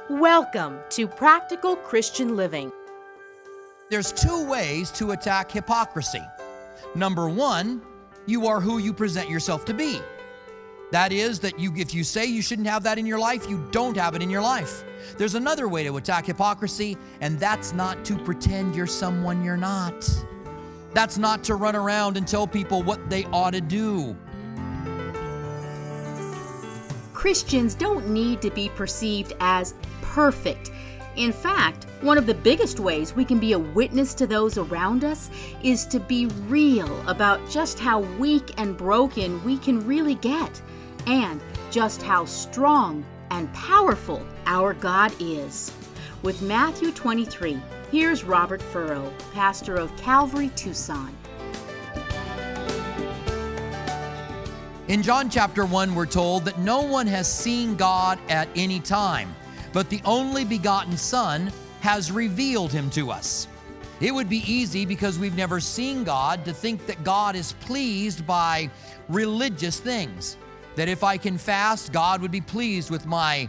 Welcome to Practical Christian Living. There's two ways to attack hypocrisy. Number one, you are who you present yourself to be. That is that if you say you shouldn't have that in your life, you don't have it in your life. There's another way to attack hypocrisy, and that's not to pretend you're someone you're not. That's not to run around and tell people what they ought to do. Christians don't need to be perceived as perfect. In fact, one of the biggest ways we can be a witness to those around us is to be real about just how weak and broken we can really get, and just how strong and powerful our God is. With Matthew 23, here's Robert Furrow, pastor of Calvary, Tucson. In John chapter 1, we're told that no one has seen God at any time, but the only begotten Son has revealed him to us. It would be easy, because we've never seen God, to think that God is pleased by religious things. That if I can fast, God would be pleased with my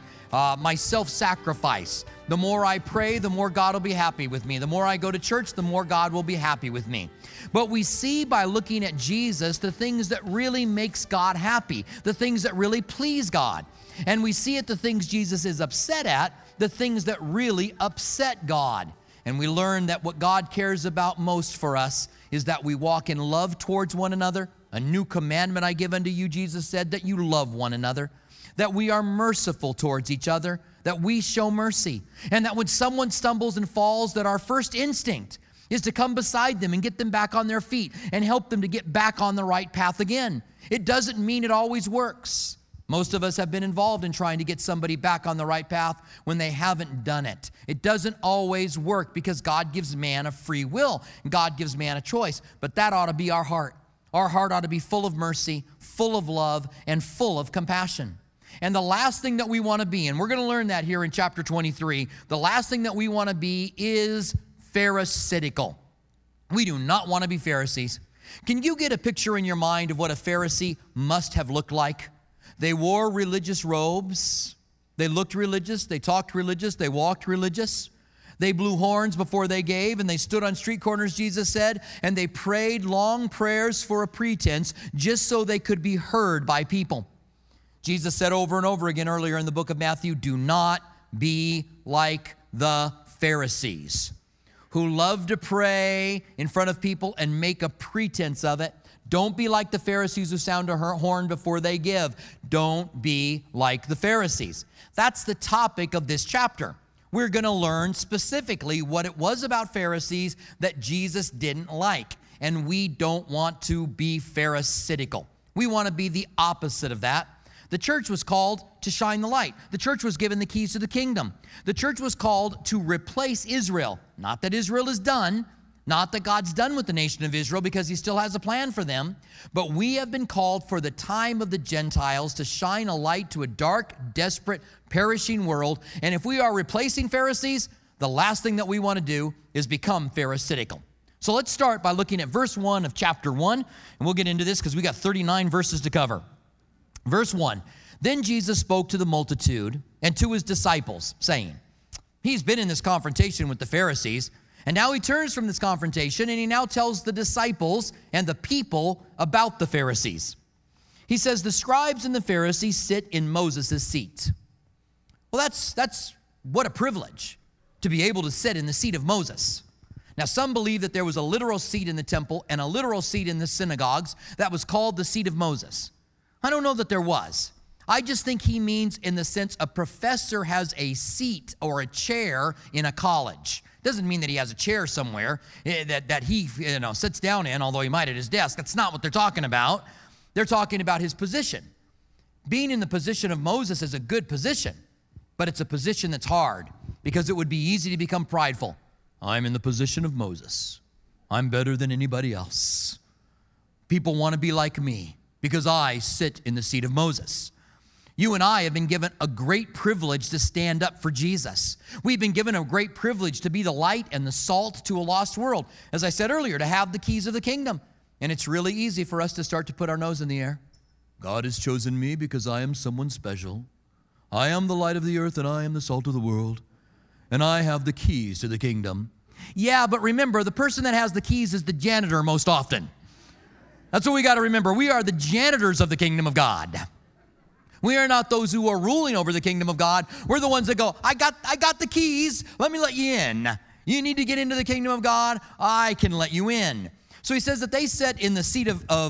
self-sacrifice. The more I pray, the more God will be happy with me. The more I go to church, the more God will be happy with me. But we see by looking at Jesus the things that really makes God happy, the things that really please God. And we see at the things Jesus is upset at, the things that really upset God. And we learn that what God cares about most for us is that we walk in love towards one another. A new commandment I give unto you, Jesus said, that you love one another, that we are merciful towards each other, that we show mercy, and that when someone stumbles and falls, that our first instinct is to come beside them and get them back on their feet and help them to get back on the right path again. It doesn't mean it always works. Most of us have been involved in trying to get somebody back on the right path when they haven't done it. It doesn't always work, because God gives man a free will. God gives man a choice. But that ought to be our heart. Our heart ought to be full of mercy, full of love, and full of compassion. And the last thing that we want to be, and we're going to learn that here in chapter 23, the last thing that we want to be is pharisaical. We do not want to be Pharisees. Can you get a picture in your mind of what a Pharisee must have looked like? They wore religious robes. They looked religious. They talked religious. They walked religious. They blew horns before they gave, and they stood on street corners, Jesus said, and they prayed long prayers for a pretense just so they could be heard by people. Jesus said over and over again earlier in the book of Matthew, do not be like the Pharisees, who love to pray in front of people and make a pretense of it. Don't be like the Pharisees who sound a horn before they give. Don't be like the Pharisees. That's the topic of this chapter. We're going to learn specifically what it was about Pharisees that Jesus didn't like. And we don't want to be pharisaical. We want to be the opposite of that. The church was called to shine the light. The church was given the keys to the kingdom. The church was called to replace Israel. Not that Israel is done. Not that God's done with the nation of Israel, because he still has a plan for them. But we have been called for the time of the Gentiles to shine a light to a dark, desperate, perishing world. And if we are replacing Pharisees, the last thing that we want to do is become pharisaical. So let's start by looking at verse 1 of chapter 1. And we'll get into this because we got 39 verses to cover. Verse 1, then Jesus spoke to the multitude and to his disciples, saying, he's been in this confrontation with the Pharisees, and now he turns from this confrontation, and he now tells the disciples and the people about the Pharisees. He says, the scribes and the Pharisees sit in Moses' seat. Well, that's what a privilege to be able to sit in the seat of Moses. Now, some believe that there was a literal seat in the temple and a literal seat in the synagogues that was called the seat of Moses. I don't know that there was. I just think he means in the sense a professor has a seat or a chair in a college. Doesn't mean that he has a chair somewhere that he sits down in, although he might at his desk. That's not what they're talking about. They're talking about his position. Being in the position of Moses is a good position, but it's a position that's hard, because it would be easy to become prideful. I'm in the position of Moses. I'm better than anybody else. People want to be like me, because I sit in the seat of Moses. You and I have been given a great privilege to stand up for Jesus. We've been given a great privilege to be the light and the salt to a lost world. As I said earlier, to have the keys of the kingdom. And it's really easy for us to start to put our nose in the air. God has chosen me because I am someone special. I am the light of the earth, and I am the salt of the world, and I have the keys to the kingdom. Yeah, but remember, the person that has the keys is the janitor most often. That's what we got to remember. We are the janitors of the kingdom of God. We are not those who are ruling over the kingdom of God. We're the ones that go, I got the keys. Let me let you in. You need to get into the kingdom of God. I can let you in. So he says that they sat in the seat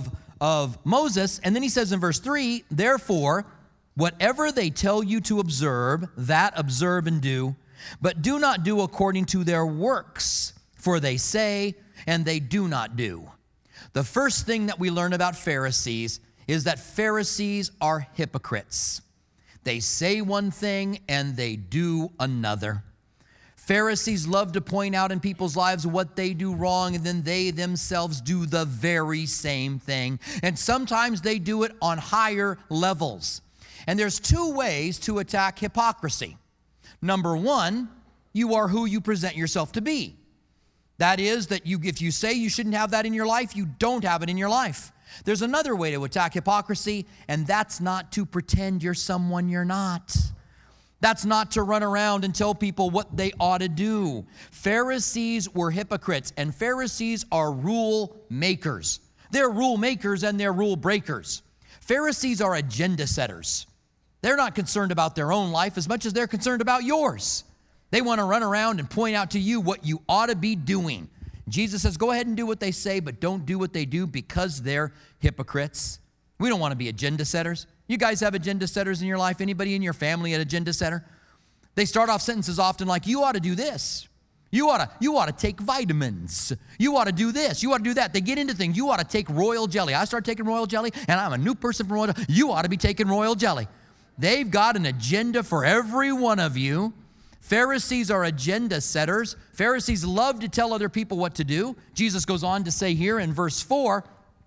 of Moses. And then he says in verse 3, therefore, whatever they tell you to observe, that observe and do. But do not do according to their works, for they say and they do not do. The first thing that we learn about Pharisees is that Pharisees are hypocrites. They say one thing and they do another. Pharisees love to point out in people's lives what they do wrong, and then they themselves do the very same thing. And sometimes they do it on higher levels. And there's two ways to attack hypocrisy. Number one, you are who you present yourself to be. That is that if you say you shouldn't have that in your life, you don't have it in your life. There's another way to attack hypocrisy, and that's not to pretend you're someone you're not. That's not to run around and tell people what they ought to do. Pharisees were hypocrites, and Pharisees are rule makers. They're rule makers and they're rule breakers. Pharisees are agenda setters. They're not concerned about their own life as much as they're concerned about yours. They want to run around and point out to you what you ought to be doing. Jesus says, go ahead and do what they say, but don't do what they do because they're hypocrites. We don't want to be agenda setters. You guys have agenda setters in your life? Anybody in your family an agenda setter? They start off sentences often like, you ought to do this. You ought to take vitamins. You ought to do this. You ought to do that. They get into things. You ought to take royal jelly. I start taking royal jelly, and I'm a new person from royal jelly. You ought to be taking royal jelly. They've got an agenda for every one of you. Pharisees are agenda setters. Pharisees love to tell other people what to do. Jesus goes on to say here in verse 4,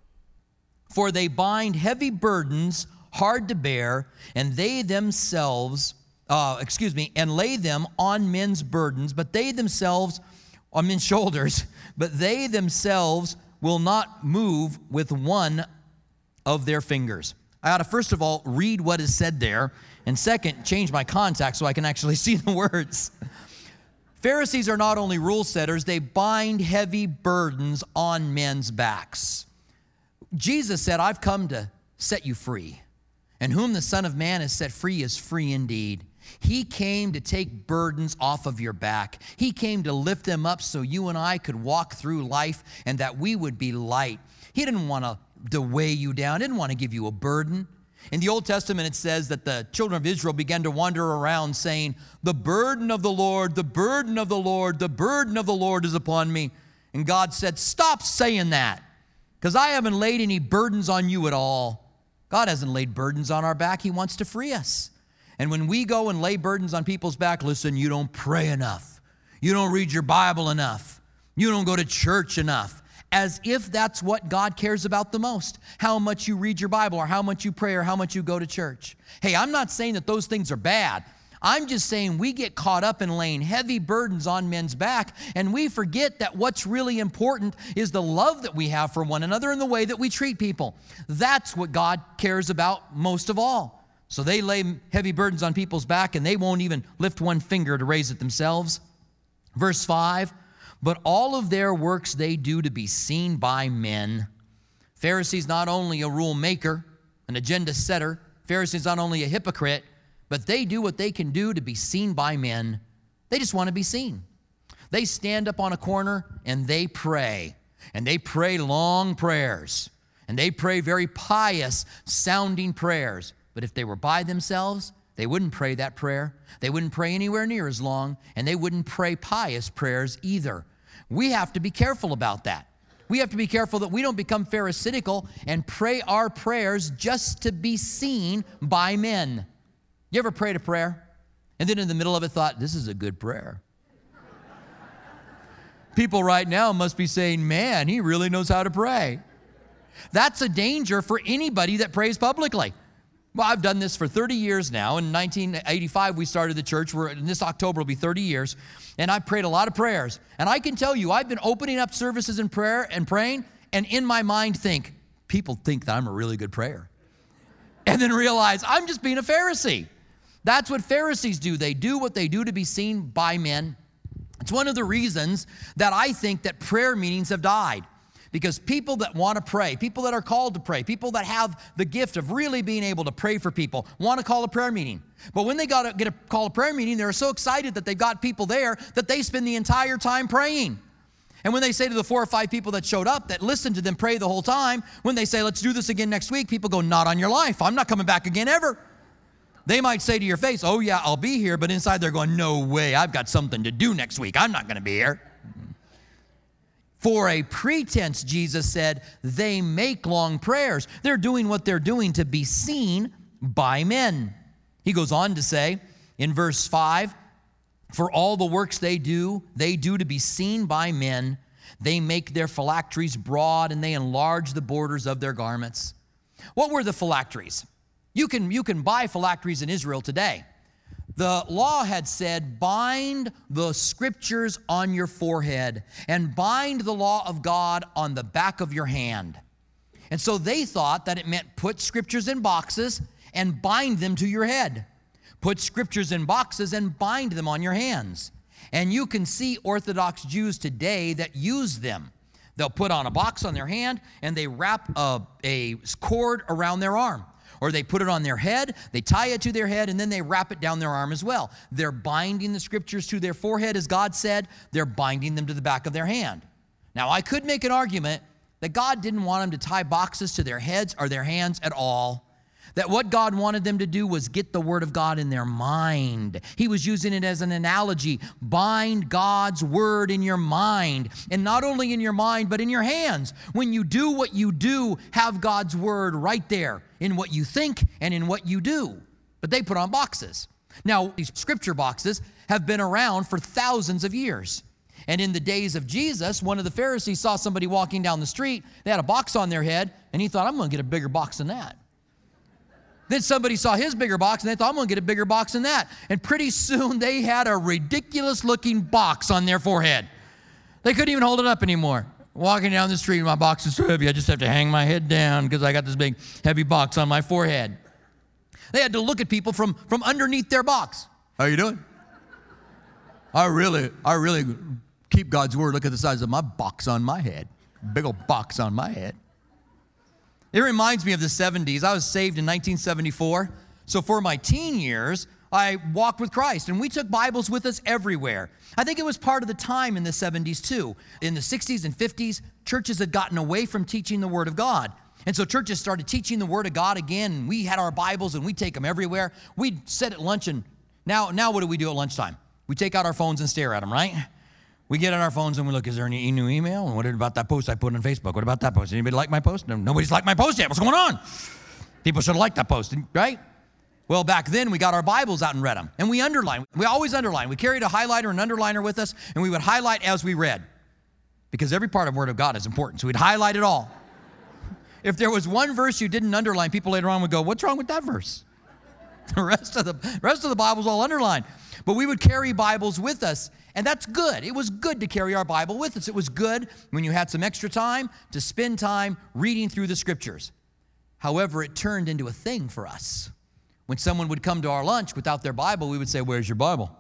for they bind heavy burdens hard to bear, and they themselves, and lay them on men's burdens, but they themselves, on men's shoulders, but they themselves will not move with one of their fingers. I ought to first of all read what is said there, and second, change my context so I can actually see the words. Pharisees are not only rule setters, they bind heavy burdens on men's backs. Jesus said, I've come to set you free. And whom the Son of Man has set free is free indeed. He came to take burdens off of your back. He came to lift them up so you and I could walk through life and that we would be light. He didn't want to weigh you down. He didn't want to give you a burden. In the Old Testament, it says that the children of Israel began to wander around saying, the burden of the Lord, the burden of the Lord, the burden of the Lord is upon me. And God said, stop saying that, because I haven't laid any burdens on you at all. God hasn't laid burdens on our back. He wants to free us. And when we go and lay burdens on people's back, listen, you don't pray enough. You don't read your Bible enough. You don't go to church enough. As if that's what God cares about the most, how much you read your Bible or how much you pray or how much you go to church. Hey, I'm not saying that those things are bad. I'm just saying we get caught up in laying heavy burdens on men's back, and we forget that what's really important is the love that we have for one another and the way that we treat people. That's what God cares about most of all. So they lay heavy burdens on people's back, and they won't even lift one finger to raise it themselves. Verse 5, but all of their works they do to be seen by men. Pharisees not only a rule maker, an agenda setter. Pharisees not only a hypocrite, but they do what they can do to be seen by men. They just want to be seen. They stand up on a corner and they pray. And they pray long prayers. And they pray very pious sounding prayers. But if they were by themselves, they wouldn't pray that prayer. They wouldn't pray anywhere near as long. And they wouldn't pray pious prayers either. We have to be careful about that. We have to be careful that we don't become pharisaical and pray our prayers just to be seen by men. You ever prayed a prayer and then in the middle of it thought, this is a good prayer? People right now must be saying, man, he really knows how to pray. That's a danger for anybody that prays publicly. Well, I've done this for 30 years now. In 1985, we started the church. This October will be 30 years. And I've prayed a lot of prayers. And I can tell you, I've been opening up services in prayer and praying, and in my mind people think that I'm a really good prayer. And then realize I'm just being a Pharisee. That's what Pharisees do. They do what they do to be seen by men. It's one of the reasons that I think that prayer meetings have died. Because people that want to pray, people that are called to pray, people that have the gift of really being able to pray for people want to call a prayer meeting. But when they get a call a prayer meeting, they're so excited that they've got people there that they spend the entire time praying. And when they say to the 4 or 5 people that showed up that listened to them pray the whole time, when they say, let's do this again next week, people go, not on your life. I'm not coming back again ever. They might say to your face, oh yeah, I'll be here. But inside they're going, no way, I've got something to do next week. I'm not going to be here. For a pretense, Jesus said, they make long prayers. They're doing what they're doing to be seen by men. He goes on to say in verse 5, for all the works they do to be seen by men. They make their phylacteries broad and they enlarge the borders of their garments. What were the phylacteries? You can buy phylacteries in Israel today. The law had said, bind the scriptures on your forehead and bind the law of God on the back of your hand. And so they thought that it meant put scriptures in boxes and bind them to your head. Put scriptures in boxes and bind them on your hands. And you can see Orthodox Jews today that use them. They'll put on a box on their hand and they wrap a cord around their arm. Or they put it on their head, they tie it to their head, and then they wrap it down their arm as well. They're binding the scriptures to their forehead, as God said. They're binding them to the back of their hand. Now, I could make an argument that God didn't want them to tie boxes to their heads or their hands at all. That what God wanted them to do was get the word of God in their mind. He was using it as an analogy. Bind God's word in your mind. And not only in your mind, but in your hands. When you do what you do, have God's word right there in what you think and in what you do. But they put on boxes. Now, these scripture boxes have been around for thousands of years. And in the days of Jesus, one of the Pharisees saw somebody walking down the street. They had a box on their head, and he thought, I'm going to get a bigger box than that. Then somebody saw his bigger box, and they thought, I'm going to get a bigger box than that. And pretty soon, they had a ridiculous-looking box on their forehead. They couldn't even hold it up anymore. Walking down the street, my box is so heavy, I just have to hang my head down because I got this big, heavy box on my forehead. They had to look at people from underneath their box. How you doing? I really keep God's word. Look at the size of my box on my head. Big old box on my head. It reminds me of the 70s. I was saved in 1974. So for my teen years, I walked with Christ, and we took Bibles with us everywhere. I think it was part of the time in the 70s too. In the 60s and 50s, churches had gotten away from teaching the Word of God. And so churches started teaching the Word of God again, and we had our Bibles, and we'd take them everywhere. We'd sit at lunch, and now what do we do at lunchtime? We take out our phones and stare at them, right? We get on our phones and we look, is there any new email? And what about that post I put on Facebook? What about that post? Anybody like my post? No, nobody's liked my post yet. What's going on? People should have liked that post, right? Well, back then we got our Bibles out and read them. And we underlined. We always underlined. We carried a highlighter and underliner with us, and we would highlight as we read. Because every part of the Word of God is important, so we'd highlight it all. If there was one verse you didn't underline, people later on would go, what's wrong with that verse? The rest of the Bible's all underlined. But we would carry Bibles with us, and that's good. It was good to carry our Bible with us. It was good when you had some extra time to spend time reading through the Scriptures. However, it turned into a thing for us. When someone would come to our lunch without their Bible, we would say, where's your Bible?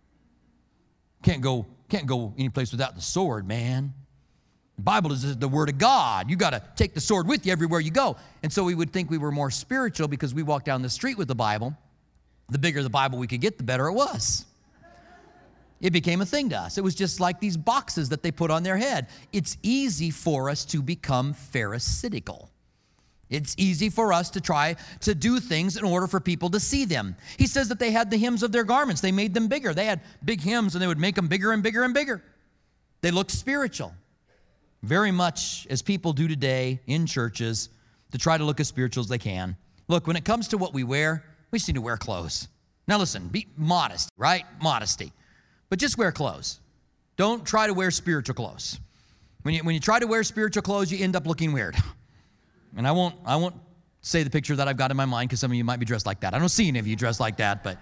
Can't go any place without the sword, man. The Bible is the Word of God. You got to take the sword with you everywhere you go. And so we would think we were more spiritual because we walked down the street with the Bible. The bigger the Bible we could get, the better it was. It became a thing to us. It was just like these boxes that they put on their head. It's easy for us to become pharisaical. It's easy for us to try to do things in order for people to see them. He says that they had the hems of their garments. They made them bigger. They had big hems, and they would make them bigger and bigger and bigger. They looked spiritual, very much as people do today in churches to try to look as spiritual as they can. Look, when it comes to what we wear, we just need to wear clothes. Now listen, be modest, right? Modesty. But just wear clothes. Don't try to wear spiritual clothes. When you try to wear spiritual clothes, you end up looking weird. And I won't say the picture that I've got in my mind because some of you might be dressed like that. I don't see any of you dressed like that, but.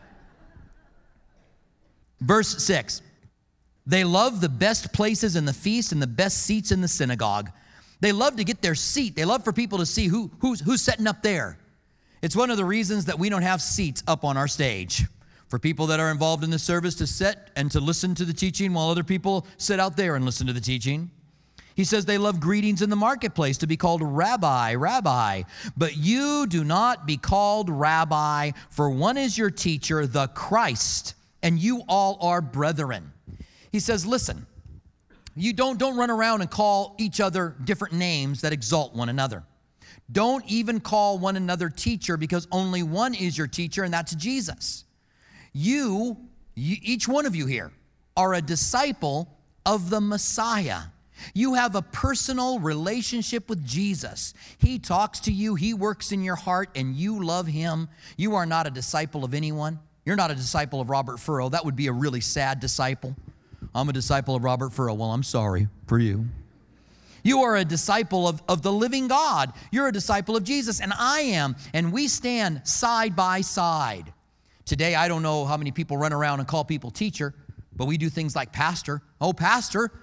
Verse 6. They love the best places in the feast and the best seats in the synagogue. They love to get their seat. They love for people to see who's sitting up there. It's one of the reasons that we don't have seats up on our stage. for people that are involved in the service to sit and to listen to the teaching while other people sit out there and listen to the teaching. He says they love greetings in the marketplace, to be called Rabbi, Rabbi. But you do not be called Rabbi, for one is your teacher, the Christ, and you all are brethren. He says, listen, you don't run around and call each other different names that exalt one another. Don't even call one another teacher, because only one is your teacher, and that's Jesus. You, each one of you here, are a disciple of the Messiah. You have a personal relationship with Jesus. He talks to you, he works in your heart, and you love him. You are not a disciple of anyone. You're not a disciple of Robert Furrow. That would be a really sad disciple. I'm a disciple of Robert Furrow. Well, I'm sorry for you. You are a disciple of the living God. You're a disciple of Jesus, and I am, and we stand side by side. Today, I don't know how many people run around and call people teacher, but we do things like pastor. Oh, pastor.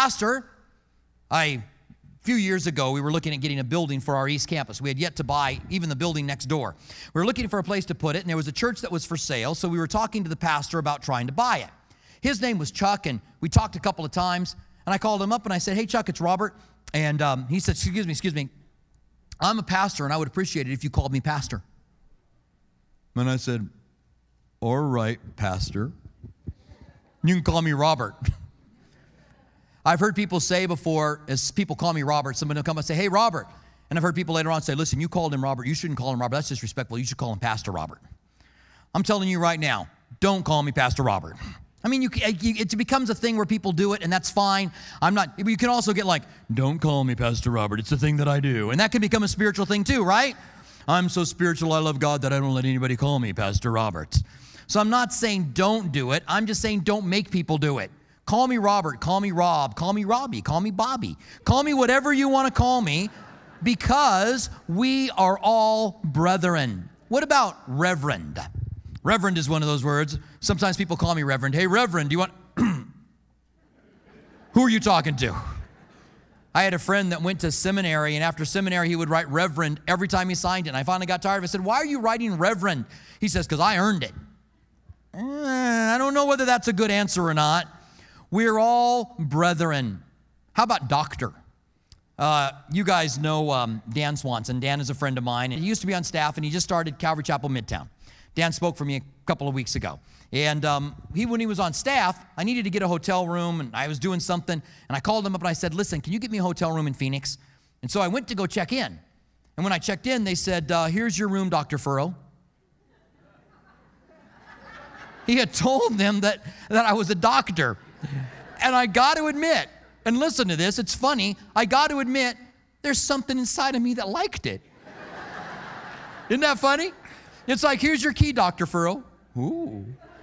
A few years ago, we were looking at getting a building for our East Campus. We had yet to buy even the building next door. We were looking for a place to put it, and there was a church that was for sale, so we were talking to the pastor about trying to buy it. His name was Chuck, and we talked a couple of times, and I called him up, and I said, hey, Chuck, it's Robert. And he said, excuse me, I'm a pastor, and I would appreciate it if you called me pastor. And I said, all right, pastor. You can call me Robert. I've heard people say before, as people call me Robert, somebody will come and say, hey, Robert. And I've heard people later on say, listen, you called him Robert. You shouldn't call him Robert. That's disrespectful. You should call him Pastor Robert. I'm telling you right now, don't call me Pastor Robert. I mean, it becomes a thing where people do it, and that's fine. You can also get like, don't call me Pastor Robert. It's a thing that I do. And that can become a spiritual thing too, right? I'm so spiritual, I love God, that I don't let anybody call me Pastor Robert. So I'm not saying don't do it. I'm just saying don't make people do it. Call me Robert, call me Rob, call me Robbie, call me Bobby. Call me whatever you want to call me, because we are all brethren. What about reverend? Reverend is one of those words. Sometimes people call me Reverend. Hey, Reverend, do you want... Who are you talking to? I had a friend that went to seminary, and after seminary, he would write Reverend every time he signed it. And I finally got tired of it. I said, why are you writing Reverend? He says, because I earned it. I don't know whether that's a good answer or not. We're all brethren. How about doctor? You guys know Dan Swanson. Dan is a friend of mine, and he used to be on staff, and he just started Calvary Chapel Midtown. Dan spoke for me a couple of weeks ago. And when he was on staff, I needed to get a hotel room, and I was doing something, and I called him up and I said, listen, can you get me a hotel room in Phoenix? And so I went to go check in. And when I checked in, they said, here's your room, Dr. Furrow. He had told them that I was a doctor. And I got to admit, and listen to this, it's funny, I got to admit, there's something inside of me that liked it. Isn't that funny? It's like, here's your key, Dr. Furrow. Ooh.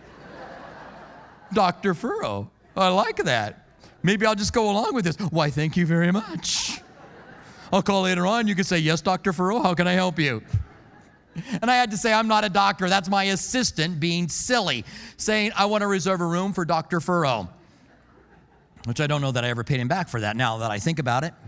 Dr. Furrow. I like that. Maybe I'll just go along with this. Why, thank you very much. I'll call later on. You can say, yes, Dr. Furrow, how can I help you? And I had to say, I'm not a doctor. That's my assistant being silly, saying, I want to reserve a room for Dr. Furrow. Which I don't know that I ever paid him back for that now that I think about it.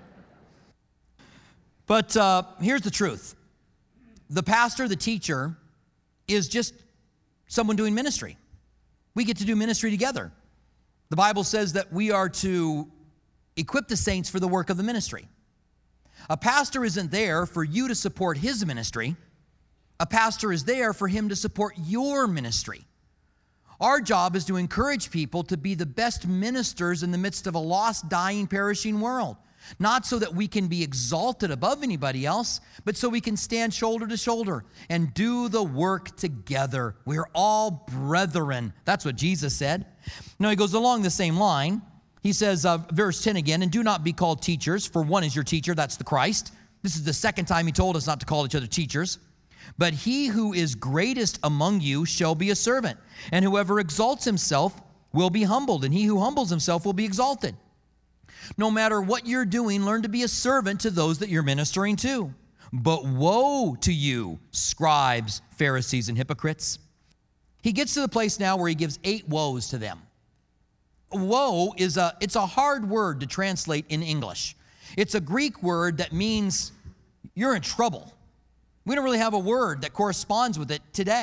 But here's the truth. The pastor, the teacher, is just someone doing ministry. We get to do ministry together. The Bible says that we are to equip the saints for the work of the ministry. A pastor isn't there for you to support his ministry. A pastor is there for him to support your ministry. Our job is to encourage people to be the best ministers in the midst of a lost, dying, perishing world. Not so that we can be exalted above anybody else, but so we can stand shoulder to shoulder and do the work together. We're all brethren. That's what Jesus said. Now he goes along the same line. He says, verse 10 again, and do not be called teachers, for one is your teacher, that's the Christ. This is the second time he told us not to call each other teachers. But he who is greatest among you shall be a servant, and whoever exalts himself will be humbled, and he who humbles himself will be exalted. No matter what you're doing, learn to be a servant to those that you're ministering to. But woe to you, scribes, Pharisees, and hypocrites. He gets to the place now where he gives 8 woes to them. Woe is it's a hard word to translate in English. It's a Greek word that means you're in trouble. We don't really have a word that corresponds with it today.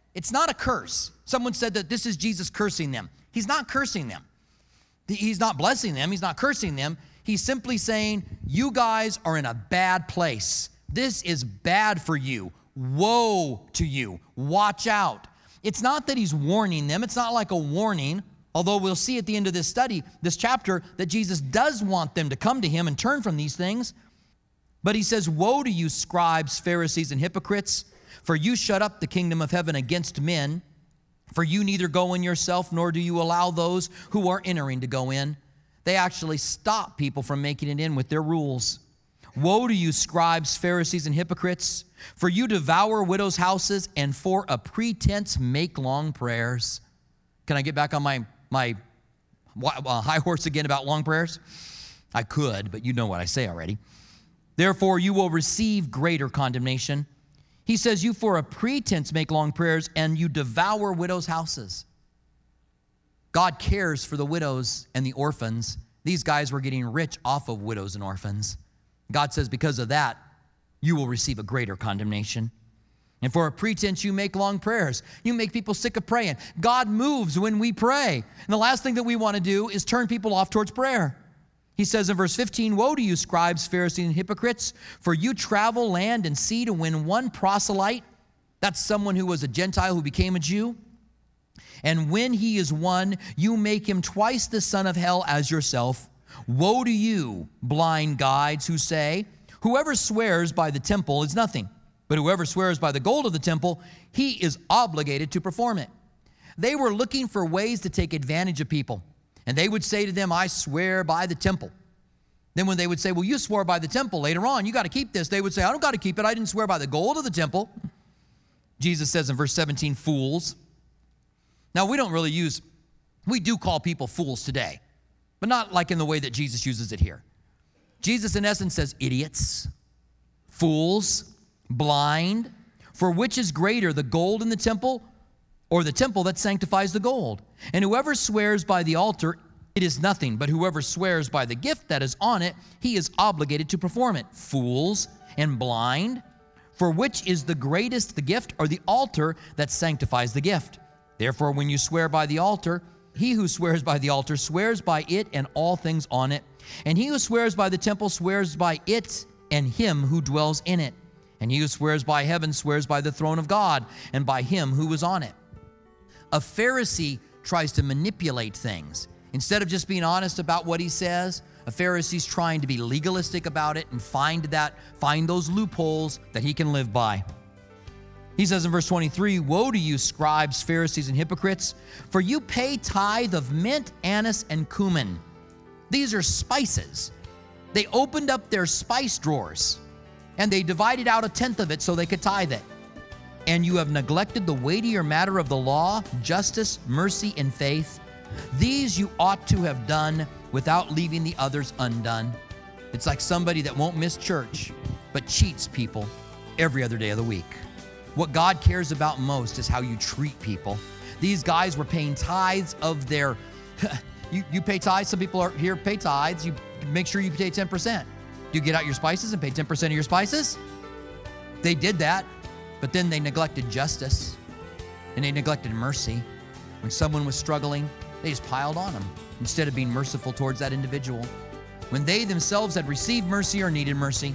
it's not a curse. Someone said that this is Jesus cursing them. He's not cursing them. He's not blessing them. He's not cursing them. He's simply saying, you guys are in a bad place. This is bad for you. Woe to you. Watch out. It's not that he's warning them. It's not like a warning, although we'll see at the end of this study, this chapter, that Jesus does want them to come to him and turn from these things. But he says, woe to you, scribes, Pharisees, and hypocrites, for you shut up the kingdom of heaven against men. For you neither go in yourself, nor do you allow those who are entering to go in. They actually stop people from making it in with their rules. Woe to you, scribes, Pharisees, and hypocrites, for you devour widows' houses and for a pretense make long prayers. Can I get back on my high horse again about long prayers? I could, but you know what I say already. Therefore, you will receive greater condemnation. He says, you for a pretense make long prayers, and you devour widows' houses. God cares for the widows and the orphans. These guys were getting rich off of widows and orphans. God says, because of that, you will receive a greater condemnation. And for a pretense, you make long prayers. You make people sick of praying. God moves when we pray. And the last thing that we want to do is turn people off towards prayer. He says in verse 15, woe to you, scribes, Pharisees, and hypocrites, for you travel land and sea to win one proselyte. That's someone who was a Gentile who became a Jew. And when he is won, you make him twice the son of hell as yourself. Woe to you, blind guides, who say, whoever swears by the temple is nothing, but whoever swears by the gold of the temple, he is obligated to perform it. They were looking for ways to take advantage of people. And they would say to them, I swear by the temple. Then when they would say, well, you swore by the temple later on, you got to keep this. They would say, I don't got to keep it. I didn't swear by the gold of the temple. Jesus says in verse 17, fools. Now, we do call people fools today, but not like in the way that Jesus uses it here. Jesus, in essence, says idiots, fools, blind. For which is greater, the gold in the temple or the temple that sanctifies the gold? And whoever swears by the altar, it is nothing, but whoever swears by the gift that is on it, he is obligated to perform it. Fools and blind. For which is the greatest, the gift or the altar that sanctifies the gift? Therefore, when you swear by the altar, he who swears by the altar swears by it and all things on it. And he who swears by the temple swears by it and him who dwells in it. And he who swears by heaven swears by the throne of God and by him who is on it. A Pharisee tries to manipulate things. Instead of just being honest about what he says, a Pharisee's trying to be legalistic about it and find those loopholes that he can live by. He says in verse 23, woe to you, scribes, Pharisees, and hypocrites, for you pay tithe of mint, anise, and cumin. These are spices. They opened up their spice drawers, and they divided out a tenth of it so they could tithe it. And you have neglected the weightier matter of the law, justice, mercy, and faith. These you ought to have done without leaving the others undone. It's like somebody that won't miss church, but cheats people every other day of the week. What God cares about most is how you treat people. These guys were paying tithes of their, you pay tithes, some people are here pay tithes, you make sure you pay 10%. Do you get out your spices and pay 10% of your spices? They did that, but then they neglected justice and they neglected mercy. When someone was struggling, they just piled on them instead of being merciful towards that individual when they themselves had received mercy or needed mercy.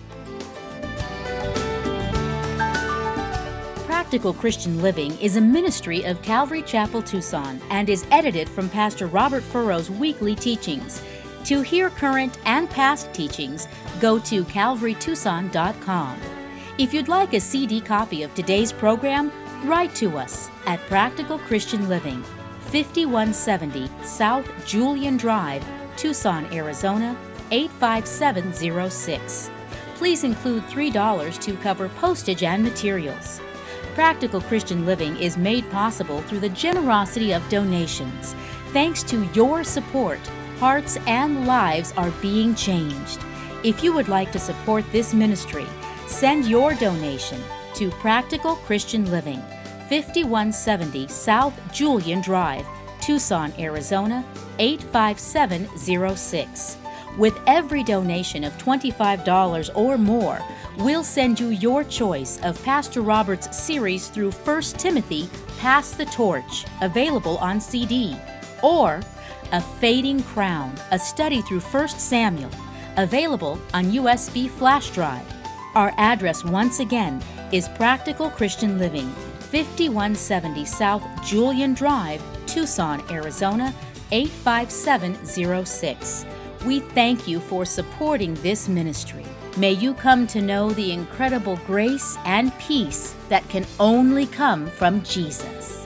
Practical Christian Living is a ministry of Calvary Chapel, Tucson, and is edited from Pastor Robert Furrow's weekly teachings. To hear current and past teachings, go to calvarytucson.com. If you'd like a CD copy of today's program, write to us at Practical Christian Living, 5170 South Julian Drive, Tucson, Arizona, 85706. Please include $3 to cover postage and materials. Practical Christian Living is made possible through the generosity of donations. Thanks to your support, hearts and lives are being changed. If you would like to support this ministry, send your donation to Practical Christian Living, 5170 South Julian Drive, Tucson, Arizona, 85706. With every donation of $25 or more, we'll send you your choice of Pastor Robert's series through 1 Timothy, Pass the Torch, available on CD, or A Fading Crown, a study through 1 Samuel, available on USB flash drive. Our address once again is Practical Christian Living, 5170 South Julian Drive, Tucson, Arizona, 85706. We thank you for supporting this ministry. May you come to know the incredible grace and peace that can only come from Jesus.